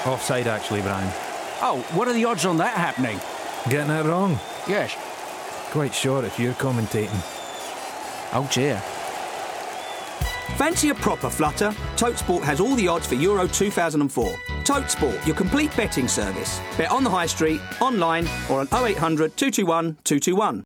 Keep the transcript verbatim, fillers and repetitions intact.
Offside, actually, Brian. Oh, what are the odds on that happening? Getting it wrong? Yes. Quite sure if you're commentating. Oh, dear. Fancy a proper flutter? ToteSport has all the odds for Euro two thousand four. ToteSport, your complete betting service. Bet on the high street, online or on oh eight hundred, two two one, two two one.